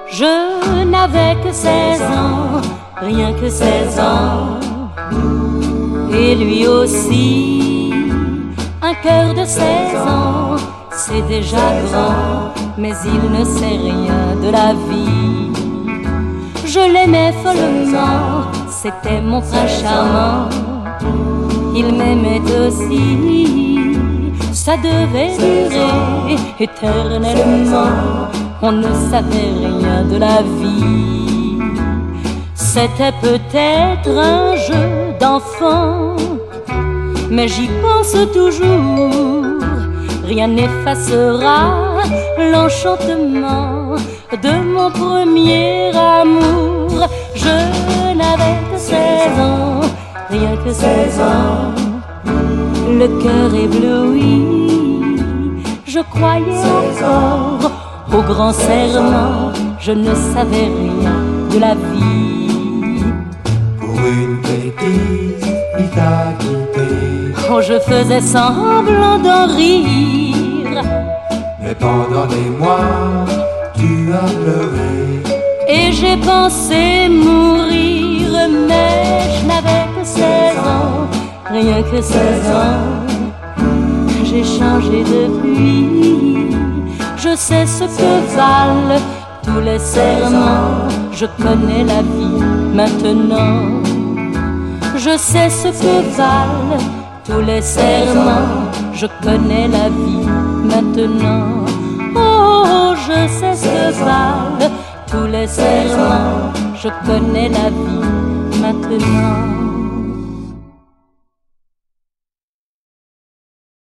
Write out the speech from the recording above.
Je n'avais que 16 ans, rien que 16 ans. Et lui aussi, un cœur de 16 ans, c'est déjà grand, mais il ne sait rien de la vie. Je l'aimais follement, c'était mon prince charmant. Il m'aimait aussi, ça devait durer éternellement. On ne savait rien de la vie. C'était peut-être un jeu d'enfant, mais j'y pense toujours. Rien n'effacera l'enchantement de mon premier amour. Je n'avais que 16 ans, rien que 16 ans. Le cœur ébloui, je croyais encore au grand serment. Je ne savais rien de la vie. Pour une bêtise, il t'a quitté. Oh, je faisais semblant d'en rire, Mais pendant des mois, tu as pleuré. et j'ai pensé mourir. Mais je n'avais que 16 ans, rien que 16 ans. J'ai changé depuis, je sais ce que valent tous les serments. Je connais la vie maintenant. Je sais ce que valent tous les serments. Je connais la vie maintenant. Oh, je sais ce que valent tous les serments. Je connais la vie maintenant.